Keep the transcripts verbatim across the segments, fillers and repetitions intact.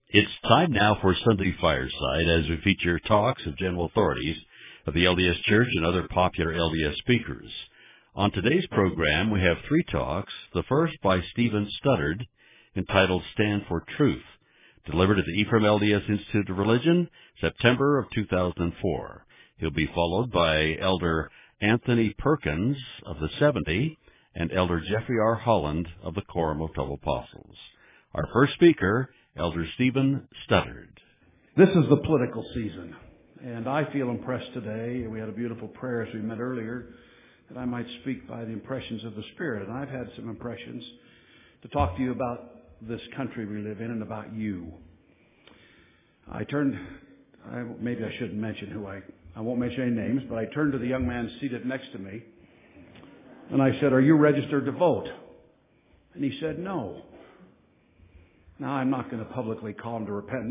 It's time now for Sunday Fireside as we feature talks of general authorities of the L D S Church and other popular L D S speakers. On today's program, we have three talks, the first by Stephen Studdard, entitled Stand for Truth, delivered at the Ephraim L D S Institute of Religion, September of two thousand four. He'll be followed by Elder Anthony Perkins of the seventy and Elder Jeffrey R. Holland of the Quorum of Twelve Apostles. Our first speaker, Elder Stephen Studdard. This is the political season, and I feel impressed today. We had a beautiful prayer as we met earlier, that I might speak by the impressions of the Spirit. And I've had some impressions to talk to you about this country we live in and about you. I turned, I, maybe I shouldn't mention who I, I won't mention any names, but I turned to the young man seated next to me, and I said, "Are you registered to vote?" And he said, "No." Now, I'm not going to publicly call him to repentance,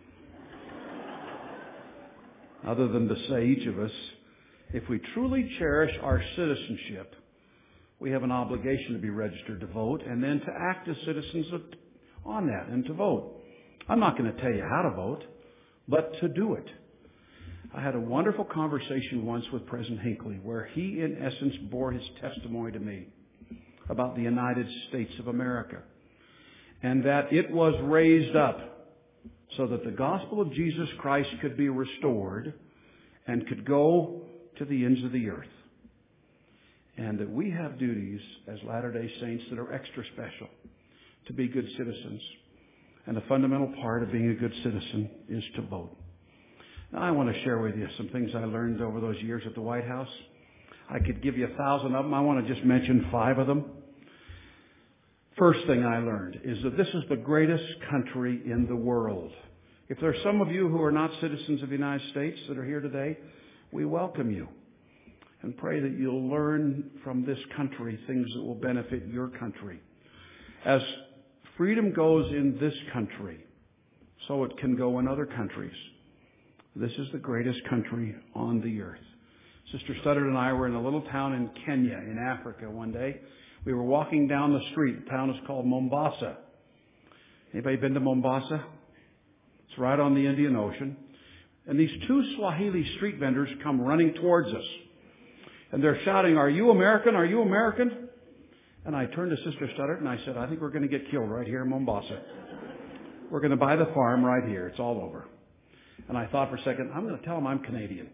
other than to say each of us, if we truly cherish our citizenship, we have an obligation to be registered to vote and then to act as citizens on that and to vote. I'm not going to tell you how to vote, but to do it. I had a wonderful conversation once with President Hinckley where he, in essence, bore his testimony to me about the United States of America, and that it was raised up so that the gospel of Jesus Christ could be restored and could go to the ends of the earth. And that we have duties as Latter-day Saints that are extra special to be good citizens. And a fundamental part of being a good citizen is to vote. Now, I want to share with you some things I learned over those years at the White House. I could give you a thousand of them. I want to just mention five of them. First thing I learned is that this is the greatest country in the world. If there's some of you who are not citizens of the United States that are here today, we welcome you and pray that you'll learn from this country things that will benefit your country. As freedom goes in this country, so it can go in other countries. This is the greatest country on the earth. Sister Studdard and I were in a little town in Kenya, in Africa, one day. We were walking down the street. The town is called Mombasa. Anybody been to Mombasa? It's right on the Indian Ocean. And these two Swahili street vendors come running towards us. And they're shouting, "Are you American? Are you American?" And I turned to Sister Studdard and I said, "I think we're going to get killed right here in Mombasa. We're going to buy the farm right here. It's all over." And I thought for a second, I'm going to tell them I'm Canadian.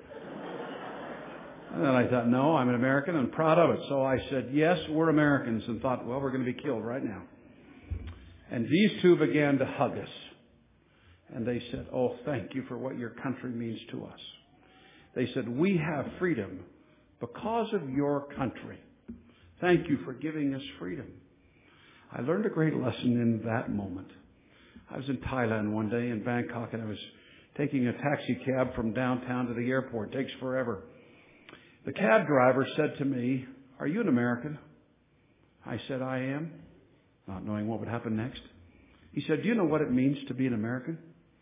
And then I thought, no, I'm an American and proud of it. So I said, "Yes, we're Americans," and thought, well, we're going to be killed right now. And these two began to hug us. And they said, "Oh, thank you for what your country means to us." They said, "We have freedom because of your country. Thank you for giving us freedom." I learned a great lesson in that moment. I was in Thailand one day in Bangkok, and I was taking a taxi cab from downtown to the airport. It takes forever. The cab driver said to me, "Are you an American?" I said, "I am," not knowing what would happen next. He said, "Do you know what it means to be an American?"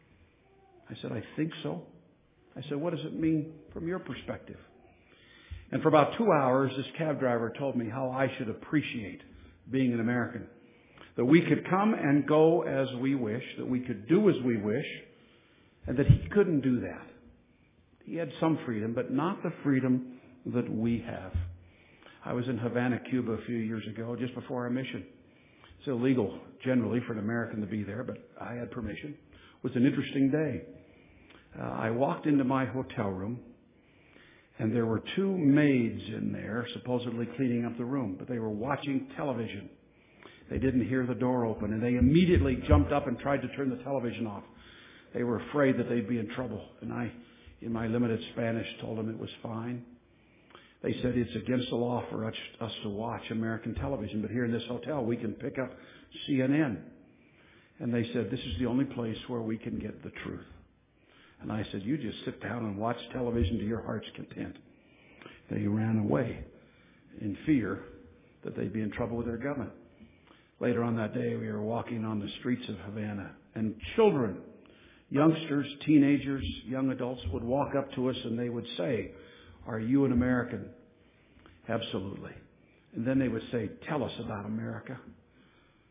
I said, "I think so." I said, "What does it mean from your perspective?" And for about two hours, this cab driver told me how I should appreciate being an American. That we could come and go as we wish, that we could do as we wish, and that he couldn't do that. He had some freedom, but not the freedom that we have. I was in Havana, Cuba a few years ago, just before our mission. It's illegal generally for an American to be there, but I had permission. It was an interesting day. Uh, I walked into my hotel room, and there were two maids in there supposedly cleaning up the room, but they were watching television. They didn't hear the door open, and they immediately jumped up and tried to turn the television off. They were afraid that they'd be in trouble, and I, in my limited Spanish, told them it was fine. They said it's against the law for us, us to watch American television, but here in this hotel we can pick up C N N. And they said, "This is the only place where we can get the truth." And I said, "You just sit down and watch television to your heart's content." They ran away in fear that they'd be in trouble with their government. Later on that day, we were walking on the streets of Havana, and children, youngsters, teenagers, young adults would walk up to us and they would say, "Are you an American?" "Absolutely." And then they would say, "Tell us about America."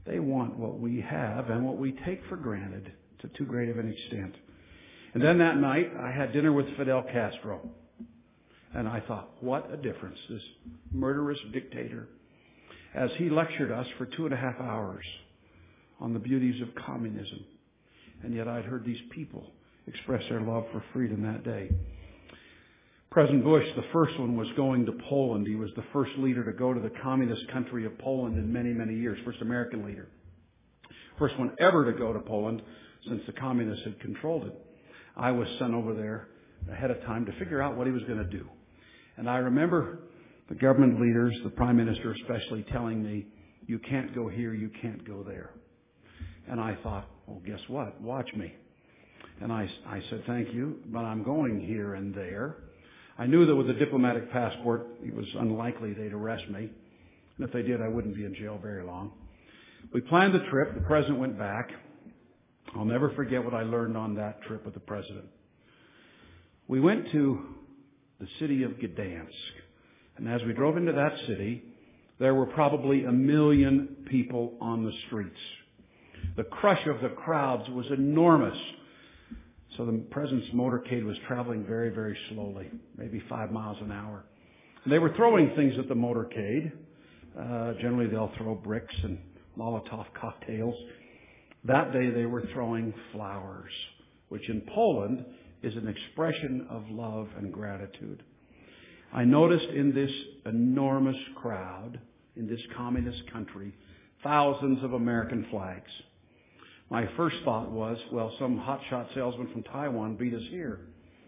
They want what we have and what we take for granted to too great of an extent. And then that night, I had dinner with Fidel Castro. And I thought, what a difference, this murderous dictator, as he lectured us for two and a half hours on the beauties of communism. And yet I'd heard these people express their love for freedom that day. President Bush, the first one, was going to Poland. He was the first leader to go to the communist country of Poland in many, many years. First American leader. First one ever to go to Poland since the communists had controlled it. I was sent over there ahead of time to figure out what he was going to do. And I remember the government leaders, the prime minister especially, telling me, you can't go here, you can't go there. And I thought, well, guess what? Watch me. And I, I said, thank you, but I'm going here and there. I knew that with a diplomatic passport, it was unlikely they'd arrest me. And if they did, I wouldn't be in jail very long. We planned the trip. The president went back. I'll never forget what I learned on that trip with the president. We went to the city of Gdansk. And as we drove into that city, there were probably a million people on the streets. The crush of the crowds was enormous. So the president's motorcade was traveling very, very slowly, maybe five miles an hour. And they were throwing things at the motorcade. Uh, generally, they'll throw bricks and Molotov cocktails. That day, they were throwing flowers, which in Poland is an expression of love and gratitude. I noticed in this enormous crowd, in this communist country, thousands of American flags. My first thought was, well, some hotshot salesman from Taiwan beat us here.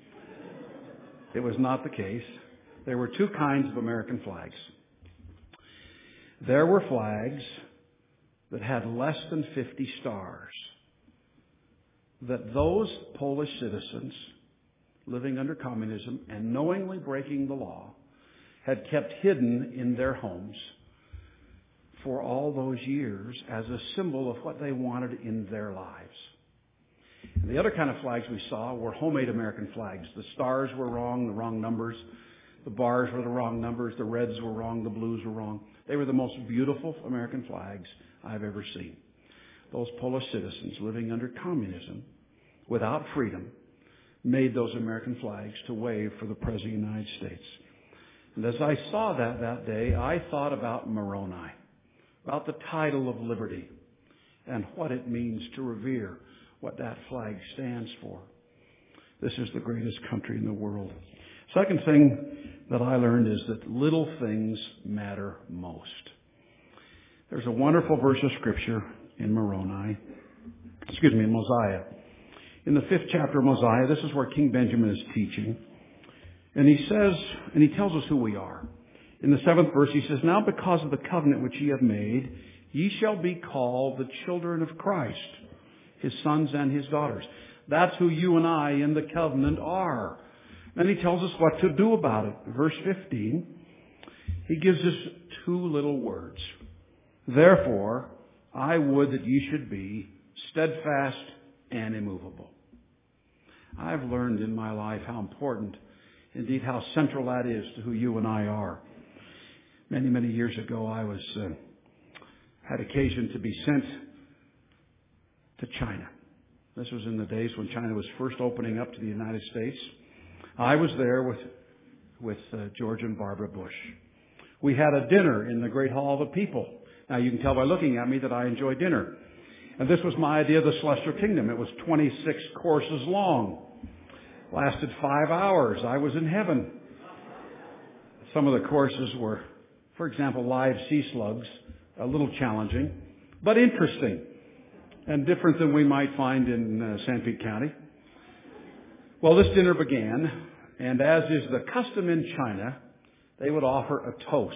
It was not the case. There were two kinds of American flags. There were flags that had less than fifty stars, that those Polish citizens living under communism and knowingly breaking the law had kept hidden in their homes for all those years as a symbol of what they wanted in their lives. And the other kind of flags we saw were homemade American flags. The stars were wrong, the wrong numbers. The bars were the wrong numbers. The reds were wrong. The blues were wrong. They were the most beautiful American flags I've ever seen. Those Polish citizens living under communism without freedom made those American flags to wave for the President of the United States. And as I saw that that day, I thought about Moroni, about the title of liberty and what it means to revere what that flag stands for. This is the greatest country in the world. Second thing that I learned is that little things matter most. There's a wonderful verse of Scripture in Moroni, excuse me, in Mosiah. In the fifth chapter of Mosiah, this is where King Benjamin is teaching. And he says, and he tells us who we are. In the seventh verse, he says, now because of the covenant which ye have made, ye shall be called the children of Christ, his sons and his daughters. That's who you and I in the covenant are. Then he tells us what to do about it. Verse fifteen, he gives us two little words. Therefore, I would that ye should be steadfast and immovable. I've learned in my life how important, indeed how central that is to who you and I are. Many, many years ago, I was uh, had occasion to be sent to China. This was in the days when China was first opening up to the United States. I was there with with uh, George and Barbara Bush. We had a dinner in the Great Hall of the People. Now, you can tell by looking at me that I enjoy dinner. And this was my idea of the Celestial Kingdom. It was twenty-six courses long. Lasted five hours. I was in heaven. Some of the courses were, for example, live sea slugs, a little challenging, but interesting and different than we might find in uh, Sanpete County. Well, this dinner began, and as is the custom in China, they would offer a toast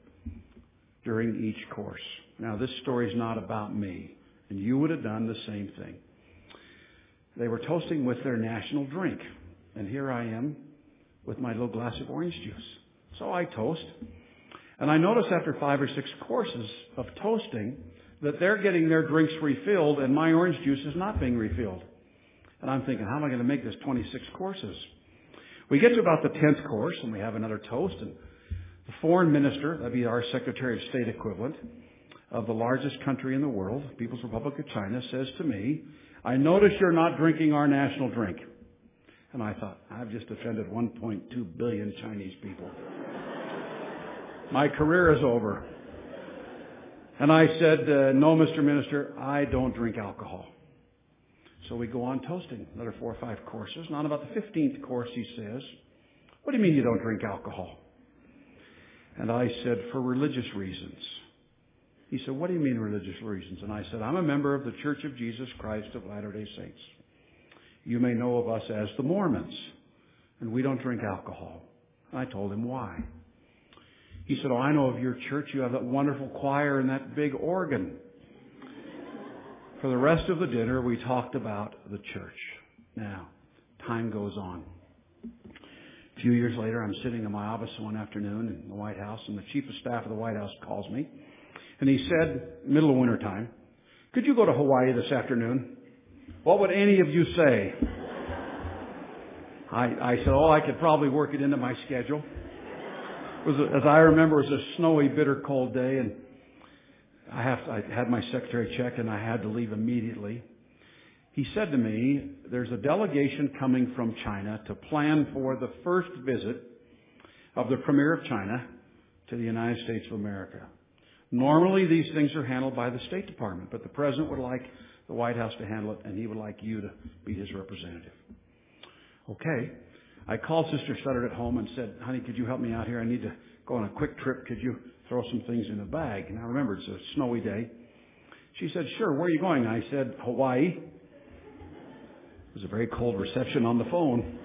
during each course. Now, this story is not about me, and you would have done the same thing. They were toasting with their national drink, and here I am with my little glass of orange juice. So I toast, and I notice after five or six courses of toasting that they're getting their drinks refilled, and my orange juice is not being refilled. And I'm thinking, how am I going to make this twenty-six courses? We get to about the tenth course, and we have another toast, and the foreign minister, that'd be our Secretary of State equivalent, of the largest country in the world, People's Republic of China, says to me, "I notice you're not drinking our national drink." And I thought, I've just offended one point two billion Chinese people. My career is over. And I said, uh, "No, Mister Minister, I don't drink alcohol." So we go on toasting, another four or five courses. And on about the fifteenth course, he says, "What do you mean you don't drink alcohol?" And I said, "For religious reasons." He said, "What do you mean religious reasons?" And I said, "I'm a member of the Church of Jesus Christ of Latter-day Saints. You may know of us as the Mormons, and we don't drink alcohol." And I told him why. He said, "Oh, I know of your church. You have that wonderful choir and that big organ." For the rest of the dinner, we talked about the church. Now, time goes on. A few years later, I'm sitting in my office one afternoon in the White House, and the Chief of Staff of the White House calls me. And he said, middle of winter time, "Could you go to Hawaii this afternoon? What would any of you say?" I, I said, "Oh, I could probably work it into my schedule." It was, a, as I remember, it was a snowy, bitter cold day, and I, have to, I had my secretary check, and I had to leave immediately. He said to me, "There's a delegation coming from China to plan for the first visit of the Premier of China to the United States of America. Normally, these things are handled by the State Department, but the President would like the White House to handle it, and he would like you to be his representative." Okay. I called Sister Sutter at home and said, "Honey, could you help me out here? I need to go on a quick trip. Could you throw some things in a bag?" And I remember it's a snowy day. She said, "Sure. Where are you going?" I said, "Hawaii." It was a very cold reception on the phone.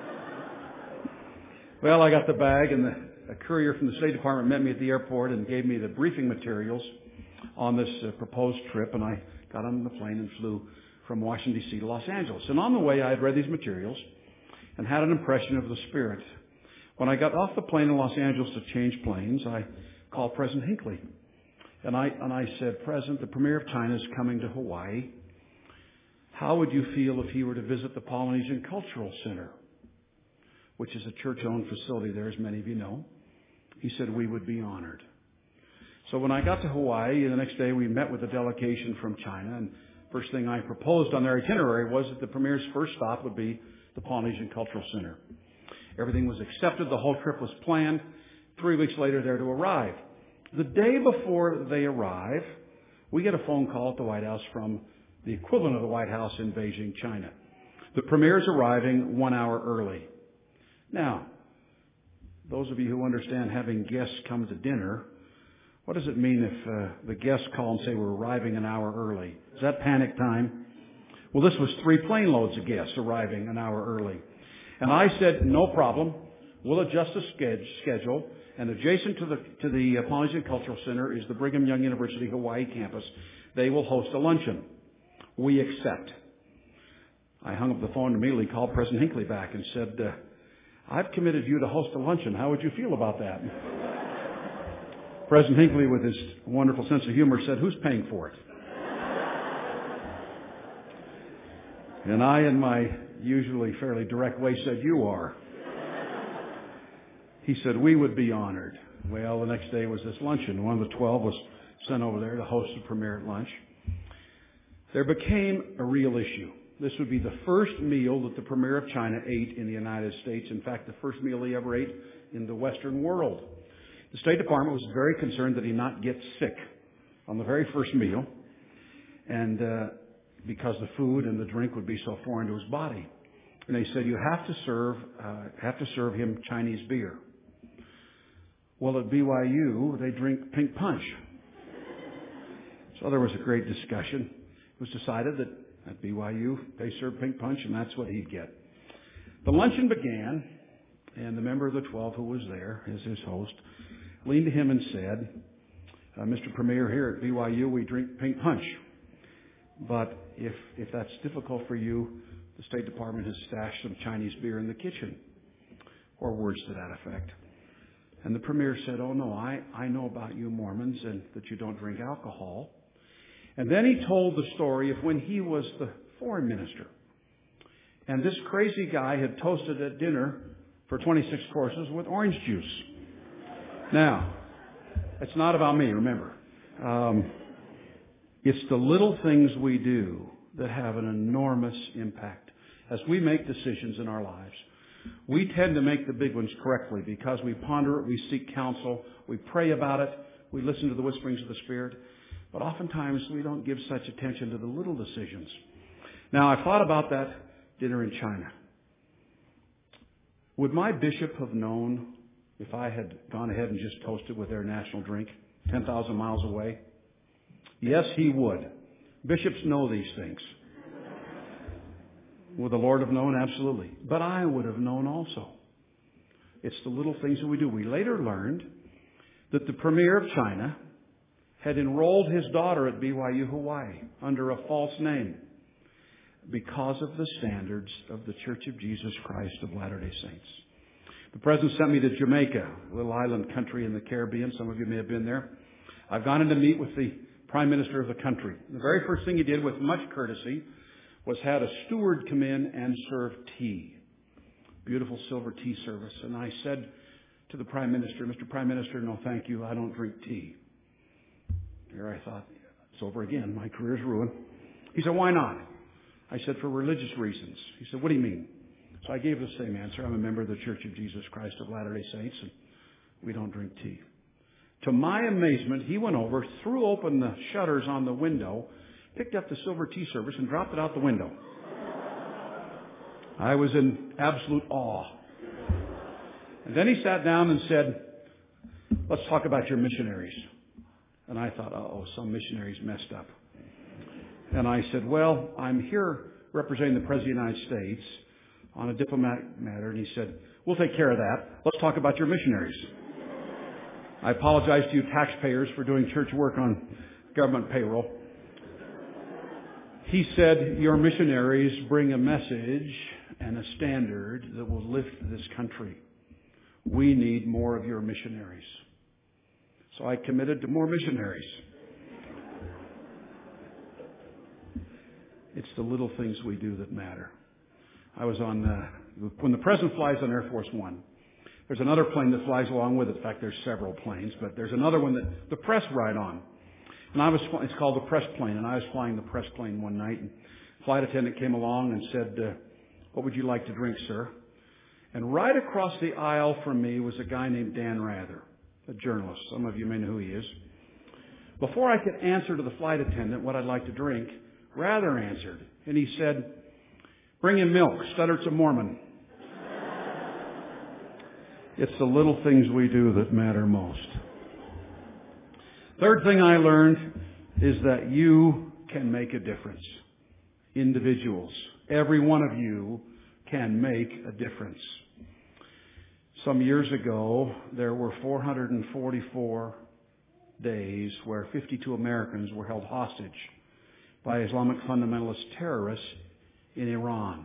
Well, I got the bag, and the a courier from the State Department met me at the airport and gave me the briefing materials on this uh, proposed trip, and I got on the plane and flew from Washington, D C to Los Angeles. And on the way, I had read these materials and had an impression of the Spirit. When I got off the plane in Los Angeles to change planes, I called President Hinckley. And I, and I said, "President, the Premier of China is coming to Hawaii. How would you feel if he were to visit the Polynesian Cultural Center, which is a church-owned facility there, as many of you know?" He said, "We would be honored." So when I got to Hawaii, the next day we met with a delegation from China, and first thing I proposed on their itinerary was that the Premier's first stop would be the Polynesian Cultural Center. Everything was accepted. The whole trip was planned. Three weeks later, they're to arrive. The day before they arrive, we get a phone call at the White House from the equivalent of the White House in Beijing, China. The Premier's arriving one hour early. Now, those of you who understand having guests come to dinner, what does it mean if uh, the guests call and say we're arriving an hour early? Is that panic time? Well, this was three plane loads of guests arriving an hour early. And I said, "No problem. We'll adjust the schedule. And adjacent to the to the uh, Polynesian Cultural Center is the Brigham Young University Hawaii campus. They will host a luncheon. We accept." I hung up the phone and immediately called President Hinckley back and said, uh, "I've committed you to host a luncheon. How would you feel about that?" President Hinckley, with his wonderful sense of humor, said, "Who's paying for it?" And I, in my usually fairly direct way, said, "You are." He said, "We would be honored." Well, the next day was this luncheon. One of the twelve was sent over there to host the Premier at lunch. There became a real issue. This would be the first meal that the Premier of China ate in the United States. In fact, the first meal he ever ate in the Western world. The State Department was very concerned that he not get sick on the very first meal, and uh, because the food and the drink would be so foreign to his body. And they said, "You have to serve, uh, have to serve him Chinese beer." Well, at B Y U, they drink pink punch. So there was a great discussion. It was decided that at B Y U, they served pink punch, and that's what he'd get. The luncheon began, and the member of the twelve who was there, as his host, leaned to him and said, uh, "Mister Premier, here at B Y U, we drink pink punch. But if, if that's difficult for you, the State Department has stashed some Chinese beer in the kitchen," or words to that effect. And the Premier said, "Oh, no, I, I know about you Mormons and that you don't drink alcohol." And then he told the story of when he was the foreign minister. And this crazy guy had toasted at dinner for twenty-six courses with orange juice. Now, it's not about me, remember. Um, it's the little things we do that have an enormous impact. As we make decisions in our lives, we tend to make the big ones correctly because we ponder it, we seek counsel, we pray about it, we listen to the whisperings of the Spirit. But oftentimes we don't give such attention to the little decisions. Now, I thought about that dinner in China. Would my bishop have known if I had gone ahead and just toasted with their national drink ten thousand miles away? Yes, he would. Bishops know these things. Would the Lord have known? Absolutely. But I would have known also. It's the little things that we do. We later learned that the Premier of China had enrolled his daughter at B Y U Hawaii under a false name because of the standards of the Church of Jesus Christ of Latter-day Saints. The President sent me to Jamaica, a little island country in the Caribbean. Some of you may have been there. I've gone in to meet with the Prime Minister of the country. The very first thing he did with much courtesy was had a steward come in and serve tea. Beautiful silver tea service. And I said to the Prime Minister, Mister Prime Minister, no thank you, I don't drink tea. Here I thought, it's over again, my career's ruined. He said, why not? I said, for religious reasons. He said, what do you mean? So I gave the same answer. I'm a member of the Church of Jesus Christ of Latter-day Saints, and we don't drink tea. To my amazement, he went over, threw open the shutters on the window, picked up the silver tea service, and dropped it out the window. I was in absolute awe. And then he sat down and said, let's talk about your missionaries. And I thought, uh-oh, some missionaries messed up. And I said, well, I'm here representing the President of the United States on a diplomatic matter. And he said, we'll take care of that. Let's talk about your missionaries. I apologize to you taxpayers for doing church work on government payroll. He said, your missionaries bring a message and a standard that will lift this country. We need more of your missionaries. So I committed to more missionaries. It's the little things we do that matter. I was on, uh, when the President flies on Air Force One, there's another plane that flies along with it. In fact, there's several planes, but there's another one that the press ride on. And I was, it's called the press plane, and I was flying the press plane one night, and the flight attendant came along and said, uh, what would you like to drink, sir? And right across the aisle from me was a guy named Dan Rather, a journalist. Some of you may know who he is. Before I could answer to the flight attendant what I'd like to drink, Rather answered, and he said, bring in milk, Stutter's a Mormon. It's the little things we do that matter most. Third thing I learned is that you can make a difference. Individuals. Every one of you can make a difference. Some years ago, there were four hundred forty-four days where fifty-two Americans were held hostage by Islamic fundamentalist terrorists in Iran.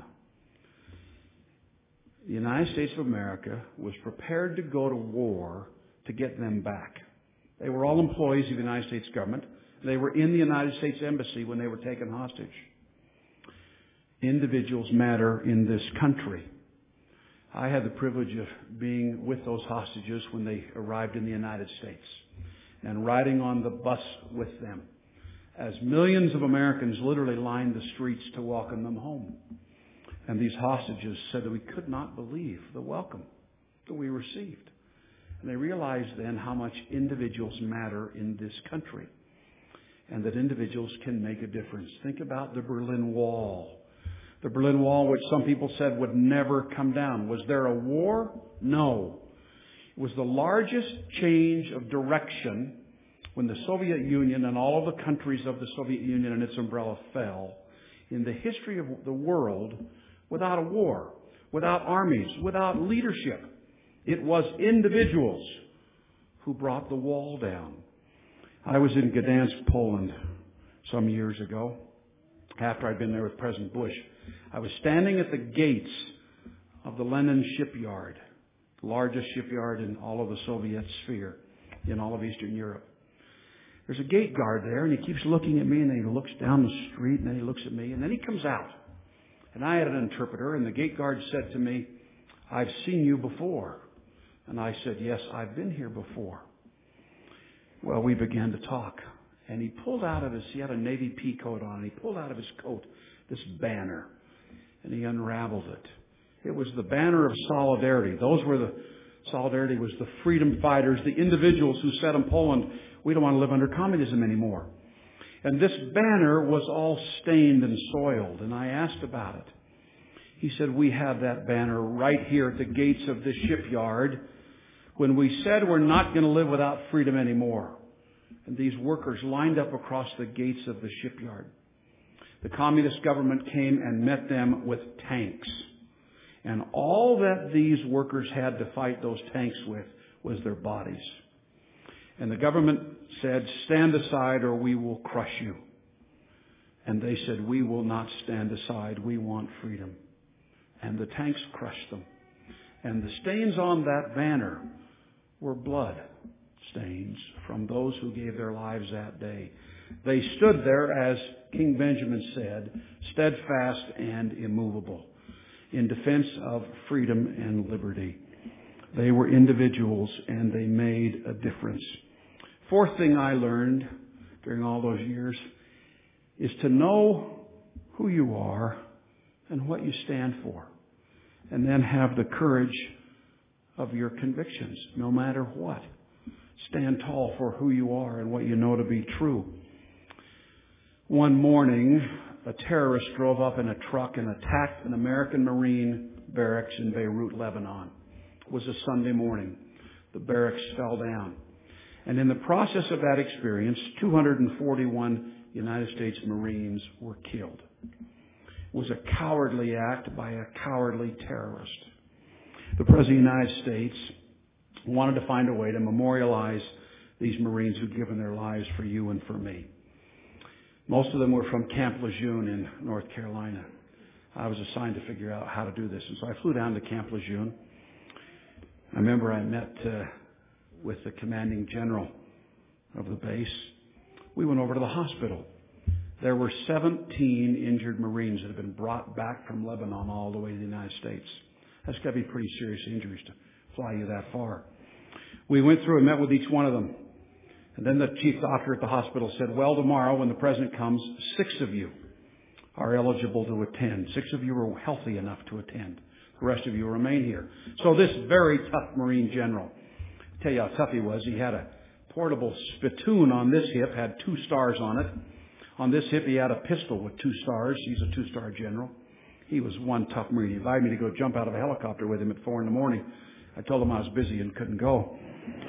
The United States of America was prepared to go to war to get them back. They were all employees of the United States government. They were in the United States Embassy when they were taken hostage. Individuals matter in this country. I had the privilege of being with those hostages when they arrived in the United States and riding on the bus with them as millions of Americans literally lined the streets to welcome them home. And these hostages said that we could not believe the welcome that we received. And they realized then how much individuals matter in this country and that individuals can make a difference. Think about the Berlin Wall. The Berlin Wall, which some people said would never come down. Was there a war? No. It was the largest change of direction when the Soviet Union and all of the countries of the Soviet Union and its umbrella fell in the history of the world without a war, without armies, without leadership. It was individuals who brought the wall down. I was in Gdansk, Poland some years ago, after I'd been there with President Bush. I was standing at the gates of the Lenin shipyard, the largest shipyard in all of the Soviet sphere, in all of Eastern Europe. There's a gate guard there, and he keeps looking at me, and then he looks down the street, and then he looks at me, and then he comes out. And I had an interpreter, and the gate guard said to me, I've seen you before. And I said, yes, I've been here before. Well, we began to talk. And he pulled out of his, he had a navy pea coat on, and he pulled out of his coat this banner, and he unraveled it. It was the banner of solidarity. Those were the, solidarity was the freedom fighters, the individuals who said in Poland, we don't want to live under communism anymore. And this banner was all stained and soiled, and I asked about it. He said, we had that banner right here at the gates of this shipyard when we said we're not going to live without freedom anymore. And these workers lined up across the gates of the shipyard. The communist government came and met them with tanks. And all that these workers had to fight those tanks with was their bodies. And the government said, stand aside or we will crush you. And they said, we will not stand aside. We want freedom. And the tanks crushed them. And the stains on that banner were blood stains from those who gave their lives that day. They stood there, as King Benjamin said, steadfast and immovable, in defense of freedom and liberty. They were individuals, and they made a difference. Fourth thing I learned during all those years is to know who you are and what you stand for, and then have the courage of your convictions, no matter what. Stand tall for who you are and what you know to be true. One morning, a terrorist drove up in a truck and attacked an American Marine barracks in Beirut, Lebanon. It was a Sunday morning. The barracks fell down. And in the process of that experience, two hundred forty-one United States Marines were killed. It was a cowardly act by a cowardly terrorist. The President of the United States wanted to find a way to memorialize these Marines who'd given their lives for you and for me. Most of them were from Camp Lejeune in North Carolina. I was assigned to figure out how to do this. And so I flew down to Camp Lejeune. I remember I met uh, with the commanding general of the base. We went over to the hospital. There were seventeen injured Marines that had been brought back from Lebanon all the way to the United States. That's got to be pretty serious injuries to fly you that far. We went through and met with each one of them. And then the chief doctor at the hospital said, well, tomorrow when the president comes, six of you are eligible to attend. Six of you are healthy enough to attend. The rest of you remain here. So this very tough Marine general, I'll tell you how tough he was. He had a portable spittoon on this hip, had two stars on it. On this hip, he had a pistol with two stars. He's a two-star general. He was one tough Marine. He invited me to go jump out of a helicopter with him at four in the morning. I told him I was busy and couldn't go.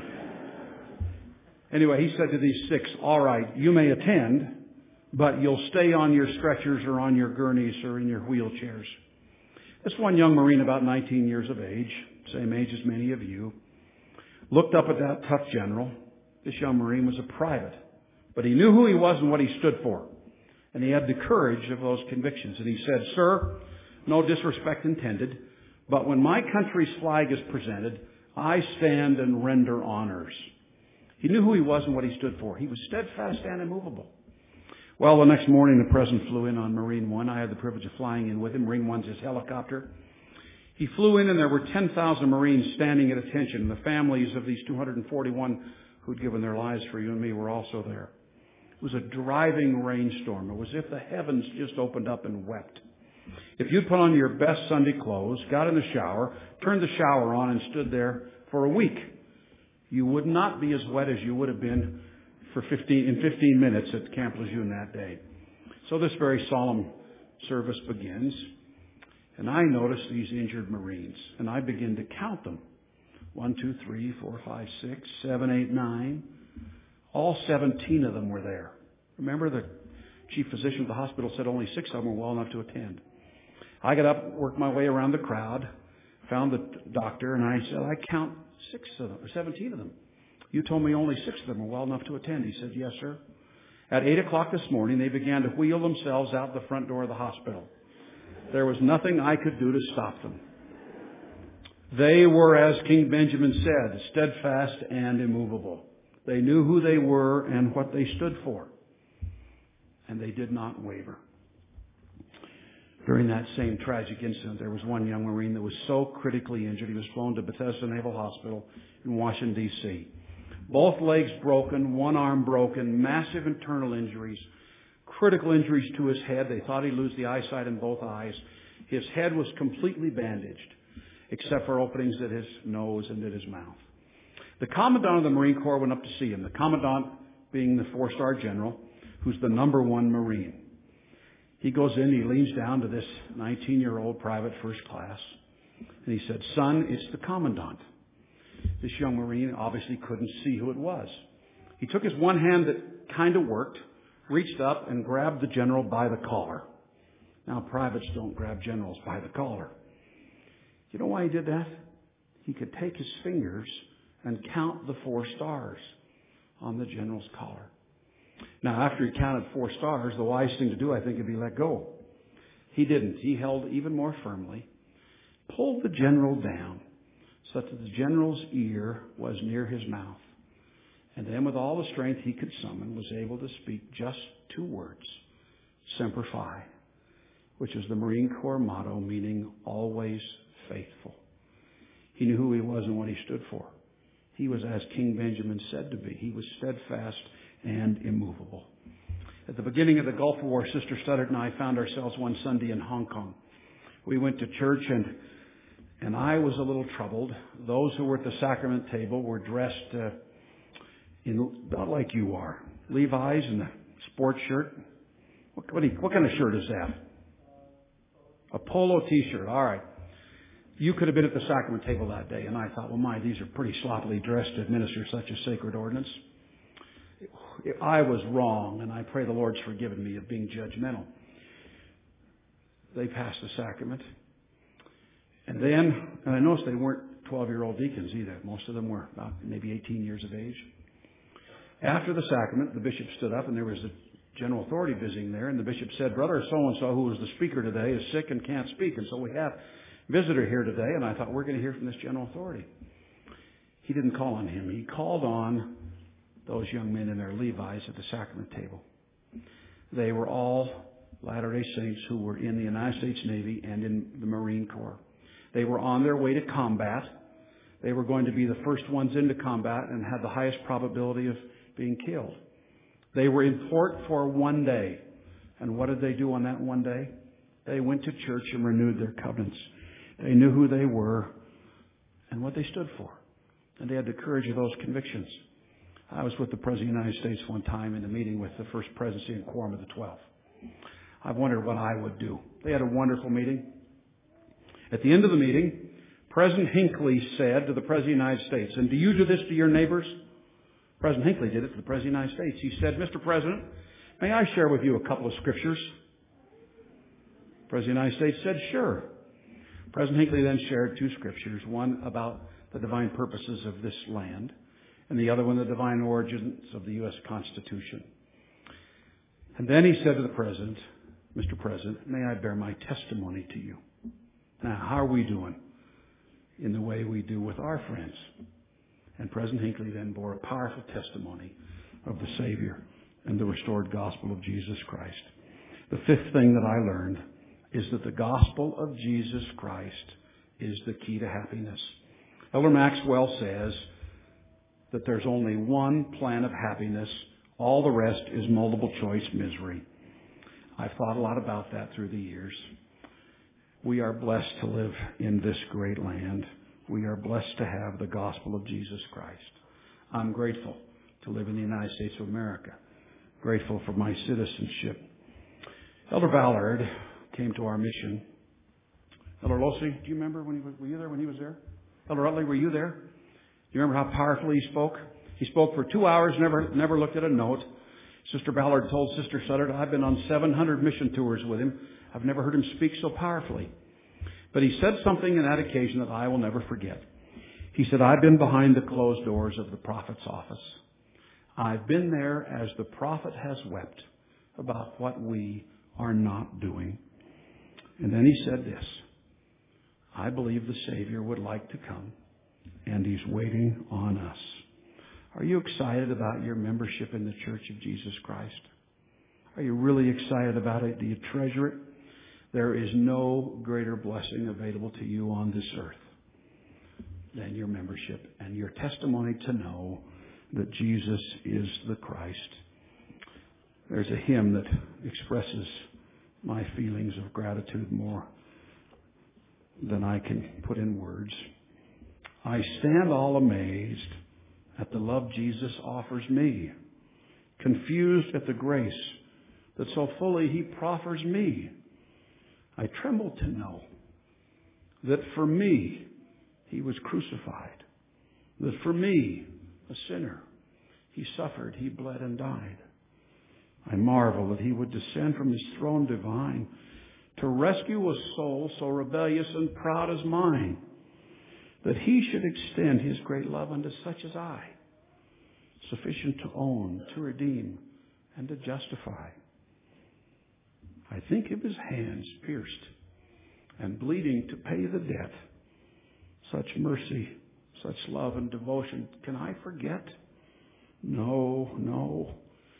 Anyway, he said to these six, all right, you may attend, but you'll stay on your stretchers or on your gurneys or in your wheelchairs. This one young Marine, about nineteen years of age, same age as many of you, looked up at that tough general. This young Marine was a private, but he knew who he was and what he stood for. And he had the courage of those convictions. And he said, sir, no disrespect intended, but when my country's flag is presented, I stand and render honors. He knew who he was and what he stood for. He was steadfast and immovable. Well, the next morning, the President flew in on Marine One. I had the privilege of flying in with him. Marine One's his helicopter. He flew in, and there were ten thousand Marines standing at attention. And the families of these two hundred forty-one who'd given their lives for you and me were also there. It was a driving rainstorm. It was as if the heavens just opened up and wept. If you'd put on your best Sunday clothes, got in the shower, turned the shower on, and stood there for a week, you would not be as wet as you would have been for fifteen, in fifteen minutes at Camp Lejeune that day. So this very solemn service begins, and I notice these injured Marines, and I begin to count them. One, two, three, four, five, six, seven, eight, nine. All seventeen of them were there. Remember, the chief physician of the hospital said only six of them were well enough to attend. I got up, worked my way around the crowd, found the doctor, and I said, I count six of them, or seventeen of them. You told me only six of them were well enough to attend. He said, yes, sir. At eight o'clock this morning, they began to wheel themselves out the front door of the hospital. There was nothing I could do to stop them. They were, as King Benjamin said, steadfast and immovable. They knew who they were and what they stood for. And they did not waver. During that same tragic incident, there was one young Marine that was so critically injured, he was flown to Bethesda Naval Hospital in Washington, D C Both legs broken, one arm broken, massive internal injuries, critical injuries to his head. They thought he'd lose the eyesight in both eyes. His head was completely bandaged, except for openings at his nose and at his mouth. The Commandant of the Marine Corps went up to see him. The Commandant being the four-star general, who's the number one Marine. He goes in, he leans down to this nineteen-year-old private first class, and he said, "Son, it's the Commandant." This young Marine obviously couldn't see who it was. He took his one hand that kind of worked, reached up and grabbed the general by the collar. Now, privates don't grab generals by the collar. You know why he did that? He could take his fingers and count the four stars on the general's collar. Now, after he counted four stars, the wise thing to do, I think, would be let go. He didn't. He held even more firmly, pulled the general down, so that the general's ear was near his mouth. And then with all the strength he could summon, was able to speak just two words, Semper Fi, which is the Marine Corps motto meaning always faithful. He knew who he was and what he stood for. He was as King Benjamin said to be. He was steadfast and immovable. At the beginning of the Gulf War, Sister Studdert and I found ourselves one Sunday in Hong Kong. We went to church and And I was a little troubled. Those who were at the sacrament table were dressed uh, in about like you are. Levi's and a sports shirt. What, what, do you, what kind of shirt is that? A polo t-shirt. All right. You could have been at the sacrament table that day. And I thought, well, my, these are pretty sloppily dressed to administer such a sacred ordinance. I was wrong, and I pray the Lord's forgiven me of being judgmental. They passed the sacrament. And then, and I noticed they weren't twelve-year-old deacons either. Most of them were about maybe eighteen years of age. After the sacrament, the bishop stood up, and there was the general authority visiting there, and the bishop said, "Brother so-and-so, who was the speaker today, is sick and can't speak, and so we have a visitor here today," and I thought, we're going to hear from this general authority. He didn't call on him. He called on those young men in their Levi's at the sacrament table. They were all Latter-day Saints who were in the United States Navy and in the Marine Corps. They were on their way to combat. They were going to be the first ones into combat and had the highest probability of being killed. They were in port for one day. And what did they do on that one day? They went to church and renewed their covenants. They knew who they were and what they stood for. And they had the courage of those convictions. I was with the President of the United States one time in a meeting with the First Presidency and Quorum of the Twelve. I've wondered what I would do. They had a wonderful meeting. At the end of the meeting, President Hinckley said to the President of the United States, and do you do this to your neighbors? President Hinckley did it to the President of the United States. He said, "Mister President, may I share with you a couple of scriptures?" The President of the United States said, "Sure." President Hinckley then shared two scriptures, one about the divine purposes of this land, and the other one the divine origins of the U S Constitution. And then he said to the President, "Mister President, may I bear my testimony to you?" Now, how are we doing in the way we do with our friends? And President Hinckley then bore a powerful testimony of the Savior and the restored gospel of Jesus Christ. The fifth thing that I learned is that the gospel of Jesus Christ is the key to happiness. Elder Maxwell says that there's only one plan of happiness. All the rest is multiple choice misery. I've thought a lot about that through the years. We are blessed to live in this great land. We are blessed to have the gospel of Jesus Christ. I'm grateful to live in the United States of America. Grateful for my citizenship. Elder Ballard came to our mission. Elder Losey, do you remember when he was, were you there when he was there? Elder Utley, were you there? Do you remember how powerfully he spoke? He spoke for two hours, never, never looked at a note. Sister Ballard told Sister Sutter, I've been on seven hundred mission tours with him. I've never heard him speak so powerfully. But he said something in that occasion that I will never forget. He said, I've been behind the closed doors of the prophet's office. I've been there as the prophet has wept about what we are not doing. And then he said this, I believe the Savior would like to come, and He's waiting on us. Are you excited about your membership in the Church of Jesus Christ? Are you really excited about it? Do you treasure it? There is no greater blessing available to you on this earth than your membership and your testimony to know that Jesus is the Christ. There's a hymn that expresses my feelings of gratitude more than I can put in words. I stand all amazed at the love Jesus offers me, confused at the grace that so fully He proffers me. I tremble to know that for me He was crucified, that for me, a sinner, He suffered, He bled and died. I marvel that He would descend from His throne divine to rescue a soul so rebellious and proud as mine, that He should extend His great love unto such as I, sufficient to own, to redeem, and to justify. I think of His hands pierced and bleeding to pay the debt. Such mercy, such love and devotion, can I forget? No, no.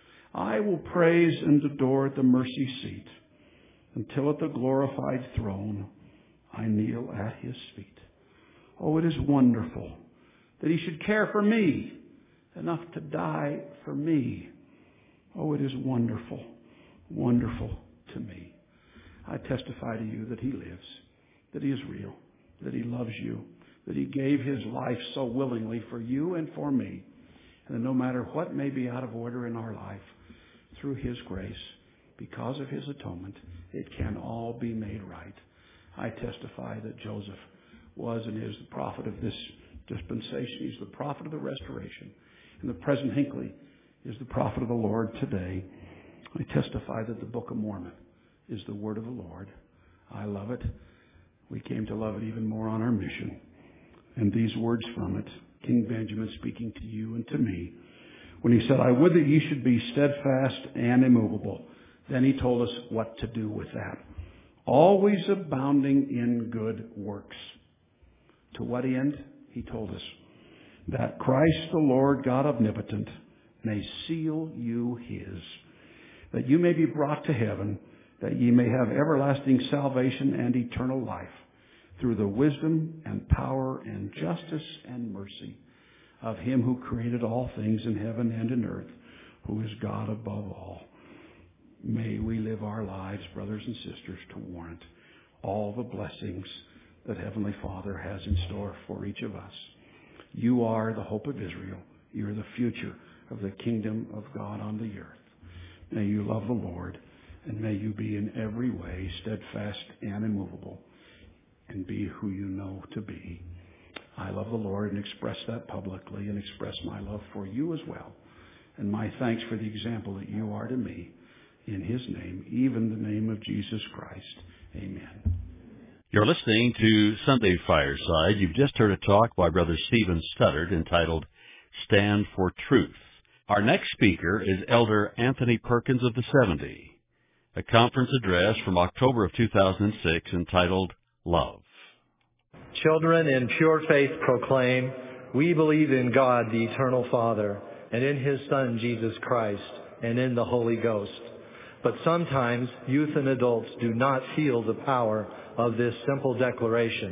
I will praise and adore at the mercy seat until at the glorified throne I kneel at His feet. Oh, it is wonderful that He should care for me enough to die for me. Oh, it is wonderful, wonderful to me. I testify to you that He lives, that He is real, that He loves you, that He gave His life so willingly for you and for me, and that no matter what may be out of order in our life, through His grace, because of His atonement, it can all be made right. I testify that Joseph was and is the prophet of this dispensation. He's the prophet of the restoration. And the present Hinckley is the prophet of the Lord today. I testify that the Book of Mormon is the word of the Lord. I love it. We came to love it even more on our mission. And these words from it, King Benjamin speaking to you and to me, when he said, I would that ye should be steadfast and immovable. Then he told us what to do with that. Always abounding in good works. To what end? He told us. That Christ the Lord God omnipotent may seal you His. That you may be brought to heaven. That ye may have everlasting salvation and eternal life. Through the wisdom and power and justice and mercy of Him who created all things in heaven and in earth, who is God above all. May we live our lives, brothers and sisters, to warrant all the blessings that Heavenly Father has in store for each of us. You are the hope of Israel. You are the future of the kingdom of God on the earth. May you love the Lord, and may you be in every way steadfast and immovable, and be who you know to be. I love the Lord and express that publicly and express my love for you as well. And my thanks for the example that you are to me. In His name, even the name of Jesus Christ. Amen. You're listening to Sunday Fireside. You've just heard a talk by Brother Stephen Studdard entitled Stand for Truth. Our next speaker is Elder Anthony Perkins of the seventy. A conference address from October of two thousand six entitled Love. Children in pure faith proclaim, we believe in God, the eternal Father, and in His Son, Jesus Christ, and in the Holy Ghost. But sometimes youth and adults do not feel the power of this simple declaration.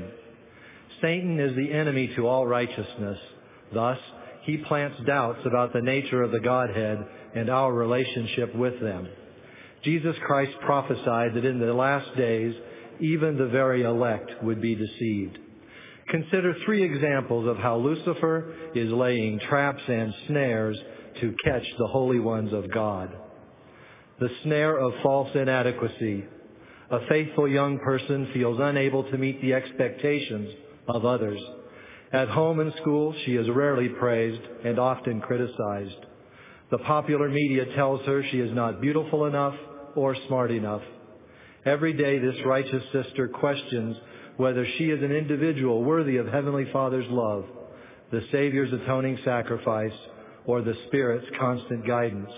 Satan is the enemy to all righteousness. Thus, he plants doubts about the nature of the Godhead and our relationship with them. Jesus Christ prophesied that in the last days, even the very elect would be deceived. Consider three examples of how Lucifer is laying traps and snares to catch the holy ones of God. The snare of false inadequacy. A faithful young person feels unable to meet the expectations of others. At home and school, she is rarely praised and often criticized. The popular media tells her she is not beautiful enough or smart enough. Every day, this righteous sister questions whether she is an individual worthy of Heavenly Father's love, the Savior's atoning sacrifice, or the Spirit's constant guidance.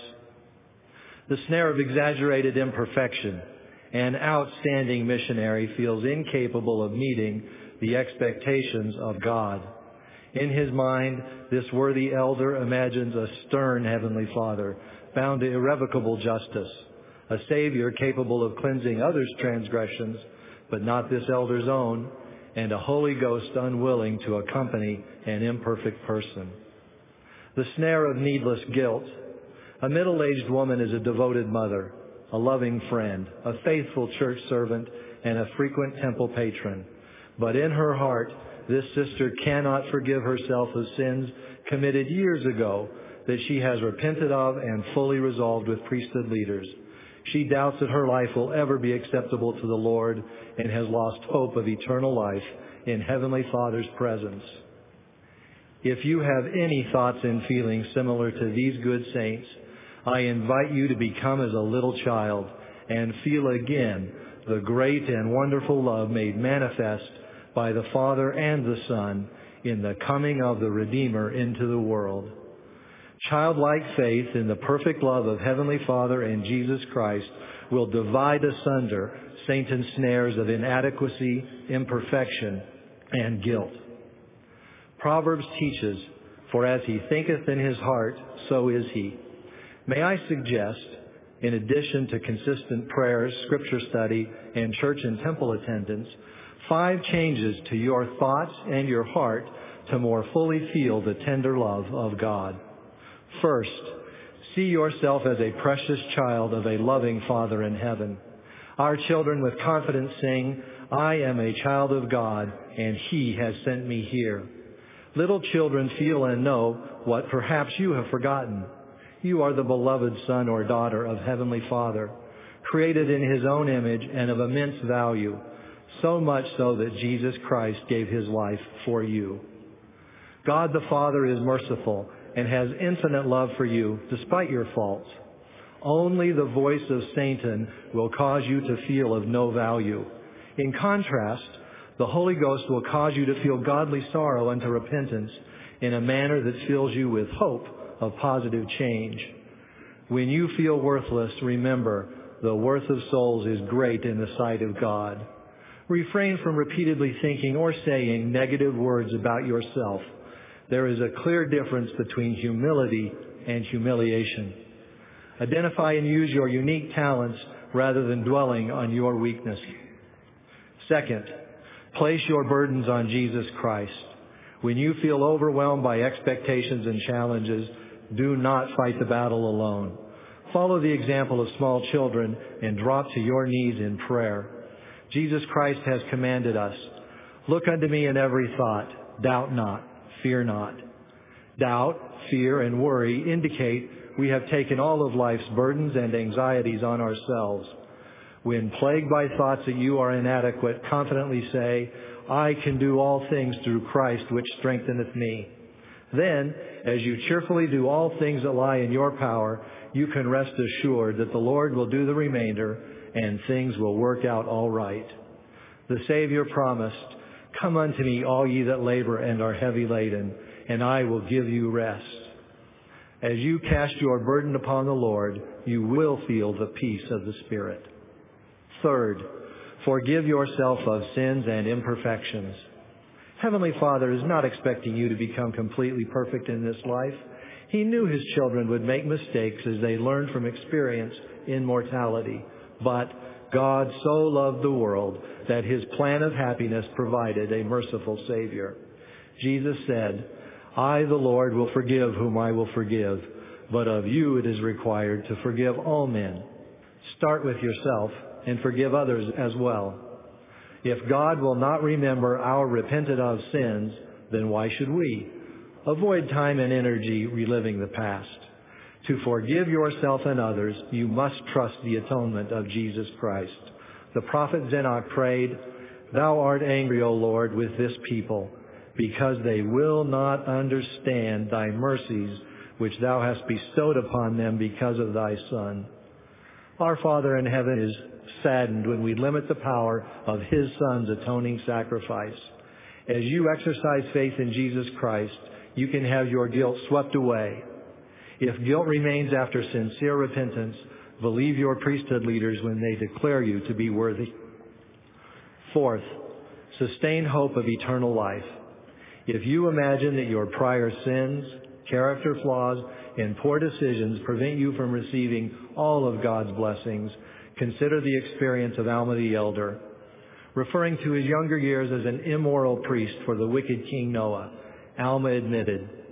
The snare of exaggerated imperfection. An outstanding missionary feels incapable of meeting the expectations of God. In his mind, this worthy elder imagines a stern Heavenly Father bound to irrevocable justice, a Savior capable of cleansing others' transgressions, but not this elder's own, and a Holy Ghost unwilling to accompany an imperfect person. the snare of needless guilt. A middle-aged woman is a devoted mother, a loving friend, a faithful church servant, and a frequent temple patron. But in her heart, this sister cannot forgive herself of sins committed years ago that she has repented of and fully resolved with priesthood leaders. She doubts that her life will ever be acceptable to the Lord and has lost hope of eternal life in Heavenly Father's presence. If you have any thoughts and feelings similar to these good saints, I invite you to become as a little child and feel again the great and wonderful love made manifest by the Father and the Son in the coming of the Redeemer into the world. Childlike faith in the perfect love of Heavenly Father and Jesus Christ will divide asunder Satan's snares of inadequacy, imperfection, and guilt. Proverbs teaches, "For as he thinketh in his heart, so is he." May I suggest, in addition to consistent prayers, scripture study, and church and temple attendance, five changes to your thoughts and your heart to more fully feel the tender love of God. First, see yourself as a precious child of a loving Father in heaven. Our children with confidence sing, "I am a child of God, and He has sent me here." Little children feel and know what perhaps you have forgotten. You are the beloved son or daughter of Heavenly Father, created in His own image and of immense value, so much so that Jesus Christ gave His life for you. God the Father is merciful and has infinite love for you despite your faults. Only the voice of Satan will cause you to feel of no value. In contrast, the Holy Ghost will cause you to feel godly sorrow unto repentance in a manner that fills you with hope of positive change. When you feel worthless, remember, the worth of souls is great in the sight of God. Refrain from repeatedly thinking or saying negative words about yourself. There is a clear difference between humility and humiliation. Identify and use your unique talents rather than dwelling on your weakness. Second, place your burdens on Jesus Christ. When you feel overwhelmed by expectations and challenges, do not fight the battle alone. Follow the example of small children and drop to your knees in prayer. Jesus Christ has commanded us, "Look unto me in every thought, doubt not, fear not." Doubt, fear, and worry indicate we have taken all of life's burdens and anxieties on ourselves. When plagued by thoughts that you are inadequate, confidently say, "I can do all things through Christ which strengtheneth me." Then, as you cheerfully do all things that lie in your power, you can rest assured that the Lord will do the remainder and things will work out all right. The Savior promised, "Come unto me, all ye that labor and are heavy laden, and I will give you rest." As you cast your burden upon the Lord, you will feel the peace of the Spirit. Third, forgive yourself of sins and imperfections. Heavenly Father is not expecting you to become completely perfect in this life. He knew His children would make mistakes as they learned from experience in mortality. But God so loved the world that His plan of happiness provided a merciful Savior. Jesus said, "I, the Lord, will forgive whom I will forgive, but of you it is required to forgive all men." Start with yourself and forgive others as well. If God will not remember our repented of sins, then why should we? Avoid time and energy reliving the past. To forgive yourself and others, you must trust the atonement of Jesus Christ. The prophet Zenock prayed, "Thou art angry, O Lord, with this people, because they will not understand thy mercies, which thou hast bestowed upon them because of thy Son." Our Father in heaven is saddened when we limit the power of His Son's atoning sacrifice. As you exercise faith in Jesus Christ, you can have your guilt swept away. If guilt remains after sincere repentance, believe your priesthood leaders when they declare you to be worthy. Fourth, sustain hope of eternal life. If you imagine that your prior sins, character flaws, and poor decisions prevent you from receiving all of God's blessings, consider the experience of Alma the elder. Referring to his younger years as an immoral priest for the wicked King Noah, Alma admitted,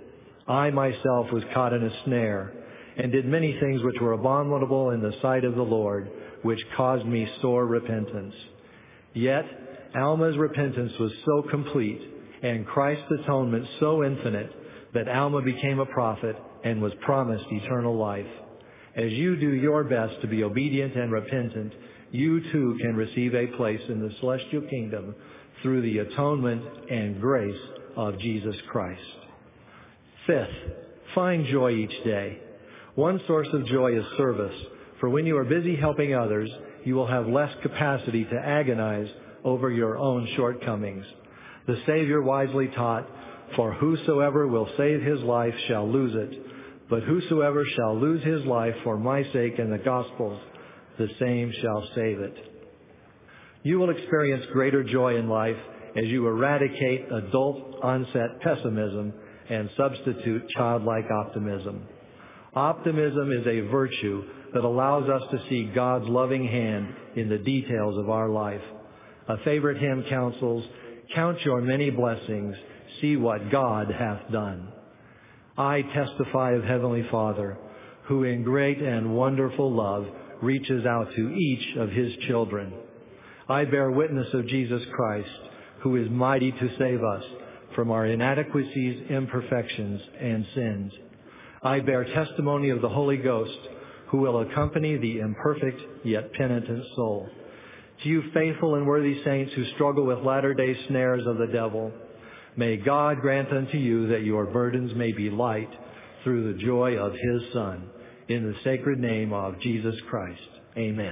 I myself was caught in a snare, and did many things which were abominable in the sight of the Lord, which caused me sore repentance. Yet Alma's repentance was so complete, and Christ's atonement so infinite, that Alma became a prophet and was promised eternal life. As you do your best to be obedient and repentant, you too can receive a place in the celestial kingdom through the atonement and grace of Jesus Christ. Fifth, find joy each day. One source of joy is service, for when you are busy helping others, you will have less capacity to agonize over your own shortcomings. The Savior wisely taught, "For whosoever will save his life shall lose it, but whosoever shall lose his life for my sake and the gospel's, the same shall save it." You will experience greater joy in life as you eradicate adult onset pessimism and substitute childlike optimism. Optimism is a virtue that allows us to see God's loving hand in the details of our life. A favorite hymn counsels, "Count your many blessings, see what God hath done." I testify of Heavenly Father, who in great and wonderful love reaches out to each of his children. I bear witness of Jesus Christ, who is mighty to save us from our inadequacies, imperfections, and sins. I bear testimony of the Holy Ghost, who will accompany the imperfect yet penitent soul. To you faithful and worthy saints who struggle with latter-day snares of the devil, may God grant unto you that your burdens may be light through the joy of his Son. In the sacred name of Jesus Christ. Amen.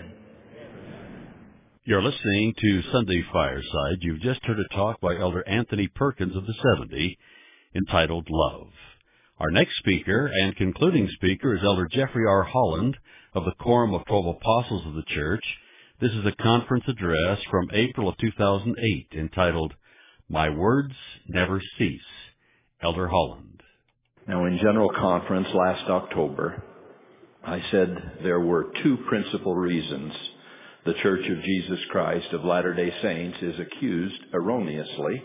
You're listening to Sunday Fireside. You've just heard a talk by Elder Anthony Perkins of the seventy entitled Love. Our next speaker and concluding speaker is Elder Jeffrey R. Holland of the Quorum of Twelve Apostles of the Church. This is a conference address from April of two thousand eight entitled My Words Never Cease. Elder Holland. Now, in General Conference last October, I said there were two principal reasons the Church of Jesus Christ of Latter-day Saints is accused erroneously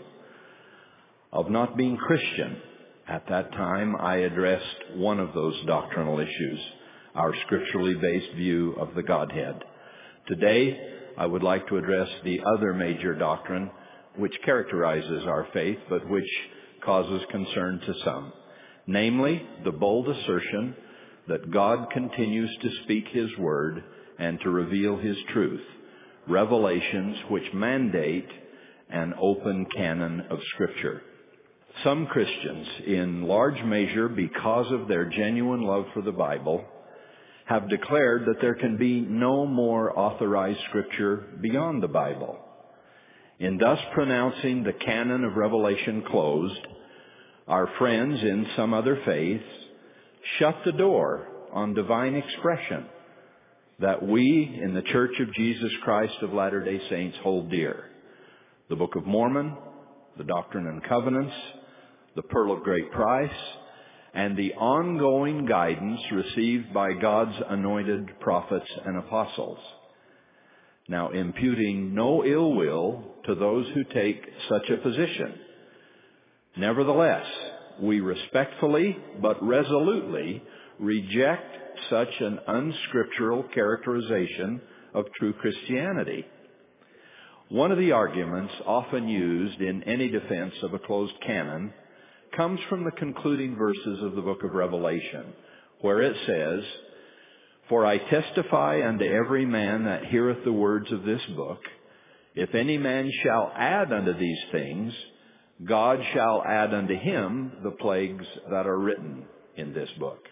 of not being Christian. At that time, I addressed one of those doctrinal issues, our scripturally based view of the Godhead. Today, I would like to address the other major doctrine which characterizes our faith, but which causes concern to some, namely the bold assertion that God continues to speak his word and to reveal his truth, revelations which mandate an open canon of Scripture. Some Christians, in large measure because of their genuine love for the Bible, have declared that there can be no more authorized Scripture beyond the Bible. In thus pronouncing the canon of Revelation closed, our friends in some other faiths shut the door on divine expression that we in the Church of Jesus Christ of Latter-day Saints hold dear. The Book of Mormon, the Doctrine and Covenants, the Pearl of Great Price, and the ongoing guidance received by God's anointed prophets and apostles. Now, imputing no ill will to those who take such a position, nevertheless, we respectfully but resolutely reject such an unscriptural characterization of true Christianity. One of the arguments often used in any defense of a closed canon comes from the concluding verses of the book of Revelation, where it says, "For I testify unto every man that heareth the words of this book, if any man shall add unto these things, God shall add unto him the plagues that are written in this book."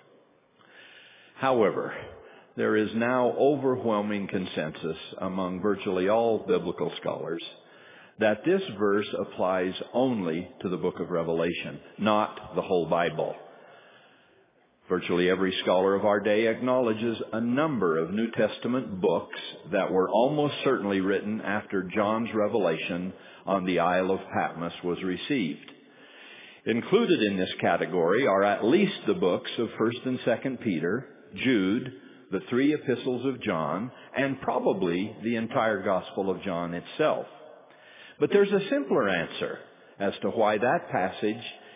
However, there is now overwhelming consensus among virtually all biblical scholars that this verse applies only to the book of Revelation, not the whole Bible. Virtually every scholar of our day acknowledges a number of New Testament books that were almost certainly written after John's revelation on the Isle of Patmos was received. Included in this category are at least the books of First and Second Peter, Jude, the three epistles of John, and probably the entire Gospel of John itself. But there's a simpler answer as to why that passage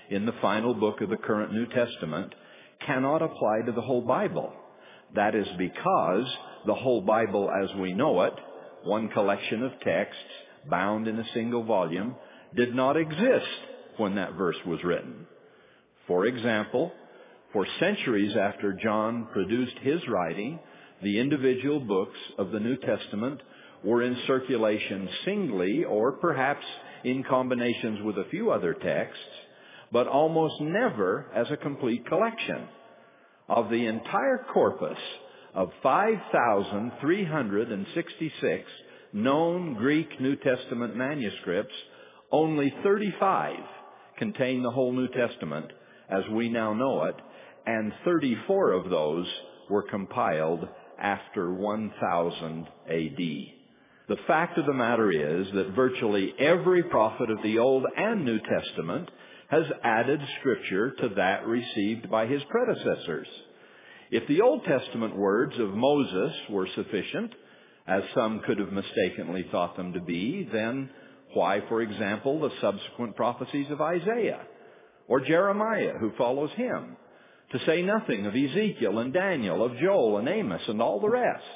in the final book of the current New Testament cannot apply to the whole Bible. That is because the whole Bible as we know it, one collection of texts bound in a single volume, did not exist when that verse was written. For example, for centuries after John produced his writing, the individual books of the New Testament were in circulation singly or perhaps in combinations with a few other texts, but almost never as a complete collection. Of the entire corpus of five thousand three hundred sixty-six known Greek New Testament manuscripts, only thirty-five contain the whole New Testament as we now know it, and thirty-four of those were compiled after one thousand A D. The fact of the matter is that virtually every prophet of the Old and New Testament has added Scripture to that received by his predecessors. If the Old Testament words of Moses were sufficient, as some could have mistakenly thought them to be, then why, for example, the subsequent prophecies of Isaiah or Jeremiah, who follows him, to say nothing of Ezekiel and Daniel, of Joel and Amos and all the rest?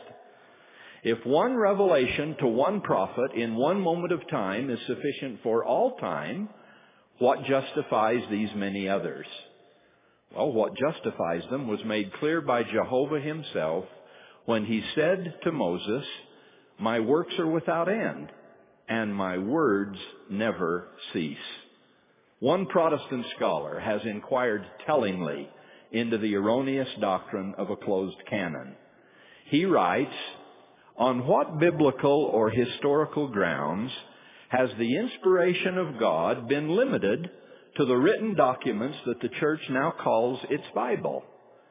If one revelation to one prophet in one moment of time is sufficient for all time, what justifies these many others? Well, what justifies them was made clear by Jehovah himself when he said to Moses, "My works are without end, and my words never cease." One Protestant scholar has inquired tellingly into the erroneous doctrine of a closed canon. He writes, "On what biblical or historical grounds has the inspiration of God been limited to the written documents that the church now calls its Bible?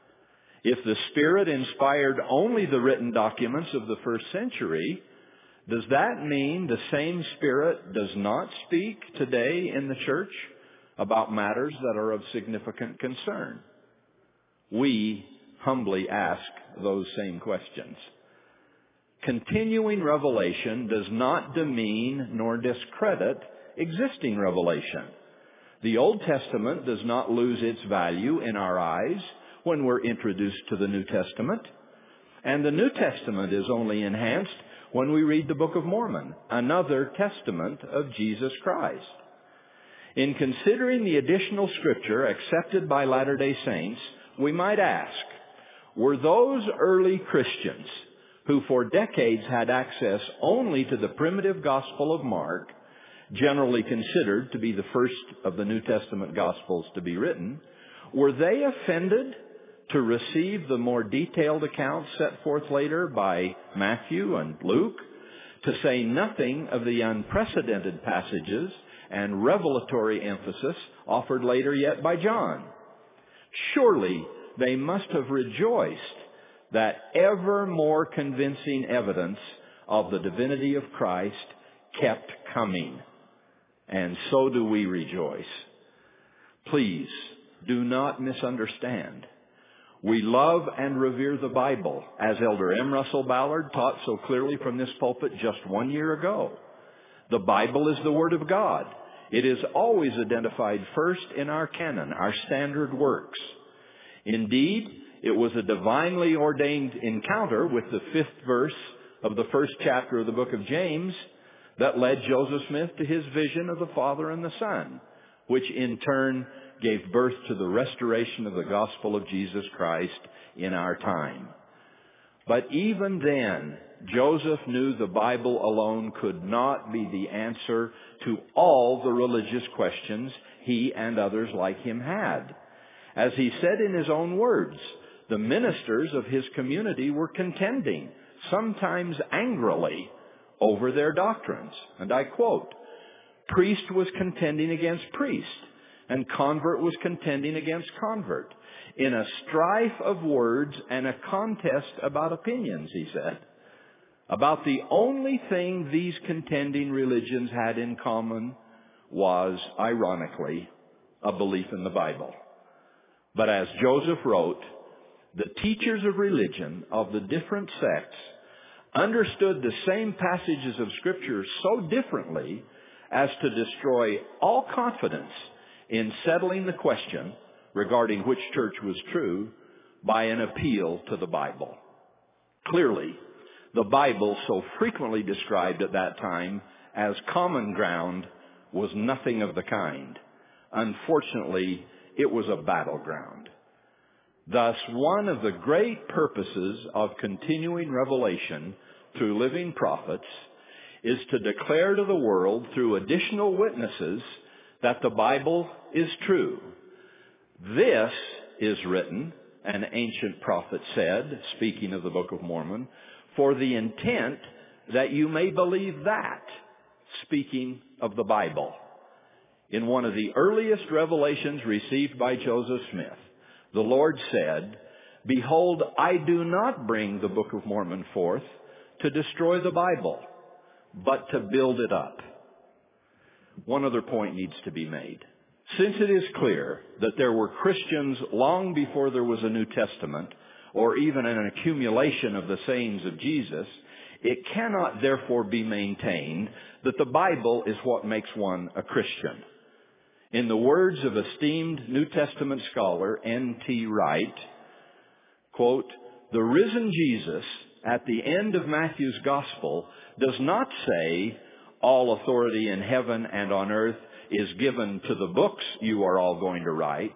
If the Spirit inspired only the written documents of the first century, does that mean the same Spirit does not speak today in the church about matters that are of significant concern?" We humbly ask those same questions. Continuing revelation does not demean nor discredit existing revelation. The Old Testament does not lose its value in our eyes when we're introduced to the New Testament. And the New Testament is only enhanced when we read the Book of Mormon, another testament of Jesus Christ. In considering the additional Scripture accepted by Latter-day Saints, we might ask, were those early Christians who for decades had access only to the primitive Gospel of Mark, generally considered to be the first of the New Testament Gospels to be written, were they offended to receive the more detailed accounts set forth later by Matthew and Luke, to say nothing of the unprecedented passages and revelatory emphasis offered later yet by John? Surely they must have rejoiced that ever more convincing evidence of the divinity of Christ kept coming. And so do we rejoice. Please do not misunderstand. We love and revere the Bible, as Elder M. Russell Ballard taught so clearly from this pulpit just one year ago. The Bible is the Word of God. It is always identified first in our canon, our standard works. Indeed, it was a divinely ordained encounter with the fifth verse of the first chapter of the book of James that led Joseph Smith to his vision of the Father and the Son, which in turn gave birth to the restoration of the gospel of Jesus Christ in our time. But even then, Joseph knew the Bible alone could not be the answer to all the religious questions he and others like him had. As he said in his own words, the ministers of his community were contending, sometimes angrily, over their doctrines. And I quote, "Priest was contending against priest, and convert was contending against convert, in a strife of words and a contest about opinions," he said. About the only thing these contending religions had in common was, ironically, a belief in the Bible. But as Joseph wrote, the teachers of religion of the different sects understood the same passages of Scripture so differently as to destroy all confidence in settling the question regarding which church was true by an appeal to the Bible. Clearly, the Bible, so frequently described at that time as common ground, was nothing of the kind. Unfortunately, it was a battleground. Thus, one of the great purposes of continuing revelation through living prophets is to declare to the world through additional witnesses that the Bible is true. This is written, an ancient prophet said, speaking of the Book of Mormon, for the intent that you may believe that, speaking of the Bible. In one of the earliest revelations received by Joseph Smith, the Lord said, "Behold, I do not bring the Book of Mormon forth to destroy the Bible, but to build it up." One other point needs to be made. Since it is clear that there were Christians long before there was a New Testament, or even an accumulation of the sayings of Jesus, it cannot therefore be maintained that the Bible is what makes one a Christian. In the words of esteemed New Testament scholar N T Wright, quote, "The risen Jesus at the end of Matthew's Gospel does not say, 'All authority in heaven and on earth is given to the books you are all going to write,'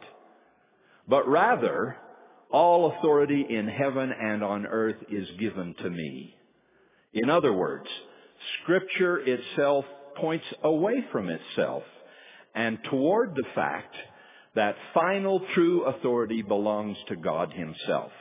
but rather, 'All authority in heaven and on earth is given to me.' In other words, Scripture itself points away from itself and toward the fact that final true authority belongs to God Himself.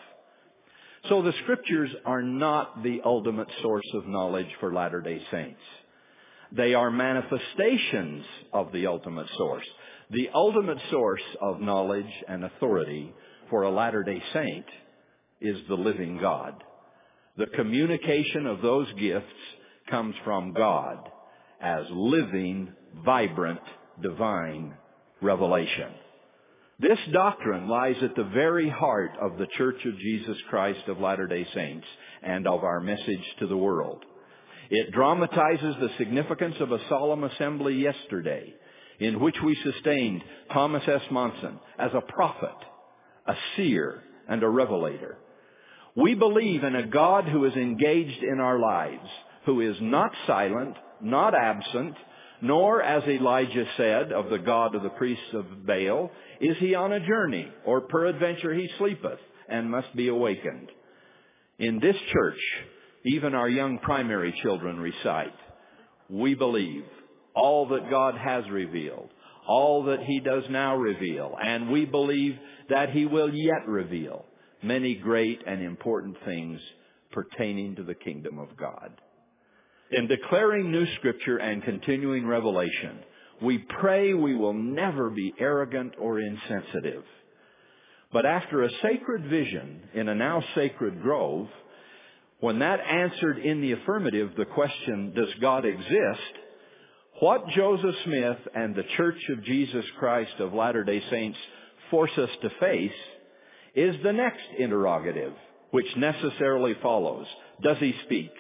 So the Scriptures are not the ultimate source of knowledge for Latter-day Saints. They are manifestations of the ultimate source. The ultimate source of knowledge and authority for a Latter-day Saint is the living God. The communication of those gifts comes from God as living, vibrant, divine revelation. This doctrine lies at the very heart of the Church of Jesus Christ of Latter-day Saints and of our message to the world. It dramatizes the significance of a solemn assembly yesterday in which we sustained Thomas S. Monson as a prophet, a seer, and a revelator. We believe in a God who is engaged in our lives, who is not silent, not absent, nor, as Elijah said of the God of the priests of Baal, is he on a journey, or peradventure he sleepeth, and must be awakened. In this church, even our young primary children recite, we believe all that God has revealed, all that He does now reveal, and we believe that He will yet reveal many great and important things pertaining to the kingdom of God. In declaring new Scripture and continuing revelation, we pray we will never be arrogant or insensitive. But after a sacred vision in a now sacred grove, when that answered in the affirmative the question, does God exist? What Joseph Smith and the Church of Jesus Christ of Latter-day Saints force us to face is the next interrogative, which necessarily follows. Does He speak?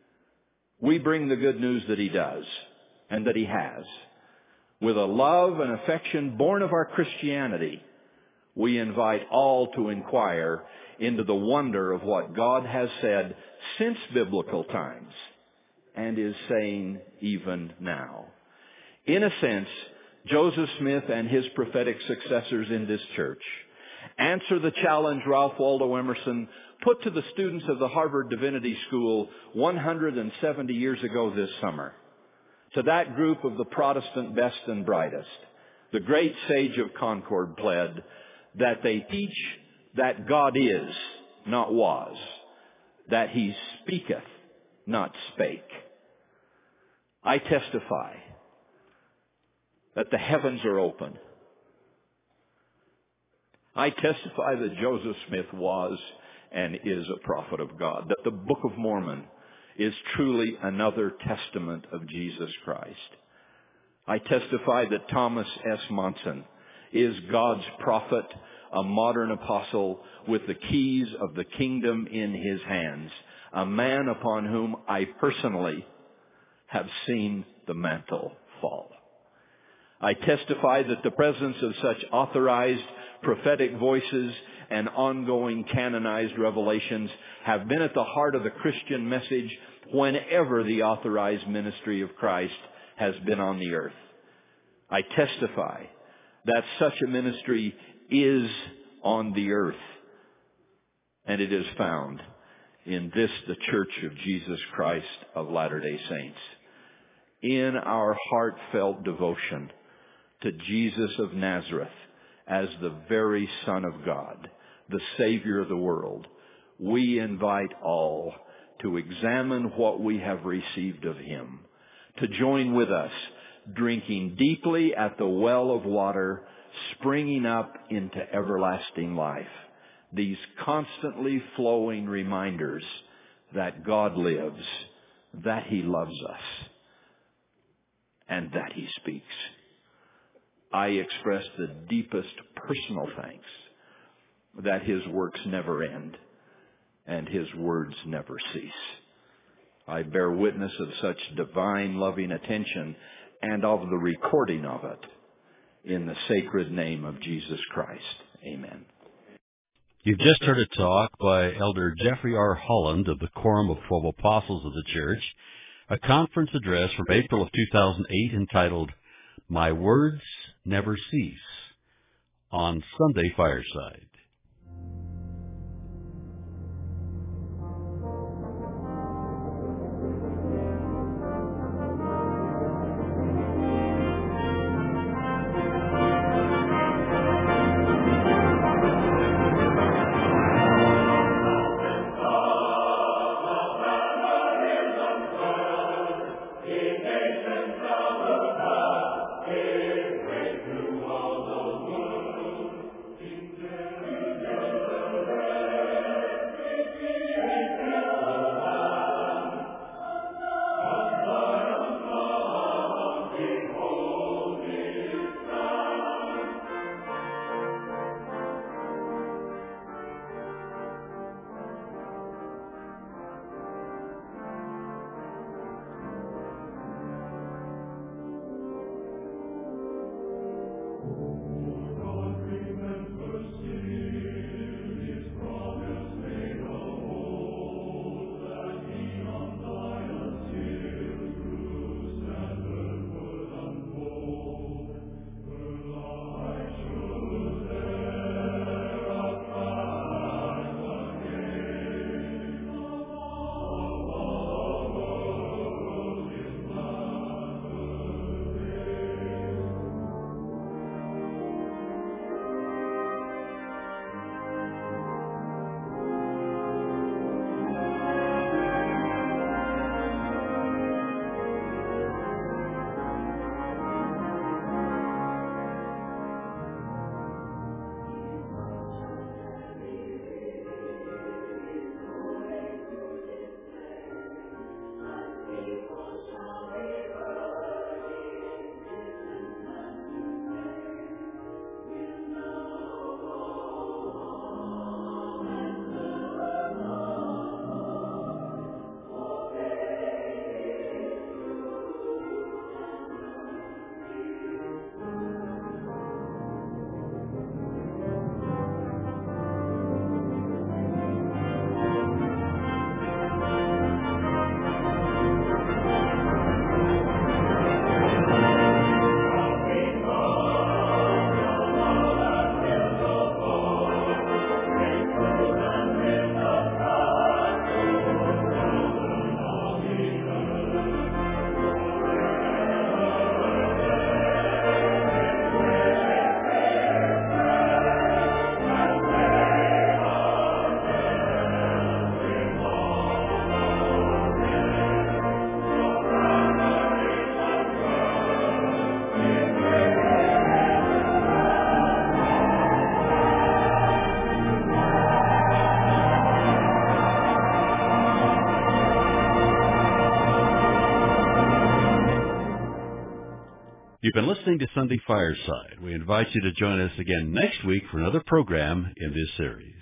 We bring the good news that He does, and that He has. With a love and affection born of our Christianity, we invite all to inquire into the wonder of what God has said since biblical times and is saying even now. In a sense, Joseph Smith and his prophetic successors in this church answer the challenge Ralph Waldo Emerson put to the students of the Harvard Divinity School one hundred seventy years ago this summer. To that group of the Protestant best and brightest, the great sage of Concord pled that they teach that God is, not was, that He speaketh, not spake. I testify that the heavens are open. I testify that Joseph Smith was and is a prophet of God, that the Book of Mormon is truly another testament of Jesus Christ. I testify that Thomas S. Monson is God's prophet, a modern apostle with the keys of the kingdom in his hands, a man upon whom I personally have seen the mantle fall. I testify that the presence of such authorized prophetic voices and ongoing canonized revelations have been at the heart of the Christian message whenever the authorized ministry of Christ has been on the earth. I testify that such a ministry is on the earth, and it is found in this, the Church of Jesus Christ of Latter-day Saints. In our heartfelt devotion to Jesus of Nazareth as the very Son of God, the Savior of the world, we invite all to examine what we have received of Him, to join with us, drinking deeply at the well of water, springing up into everlasting life. These constantly flowing reminders that God lives, that He loves us, and that He speaks. I express the deepest personal thanks that His works never end and His words never cease. I bear witness of such divine loving attention and of the recording of it in the sacred name of Jesus Christ. Amen. You've just heard a talk by Elder Jeffrey R. Holland of the Quorum of Twelve Apostles of the Church, a conference address from April of two thousand eight entitled, My Words Never Cease, on Sunday Fireside. You've been listening to Sunday Fireside. We invite you to join us again next week for another program in this series.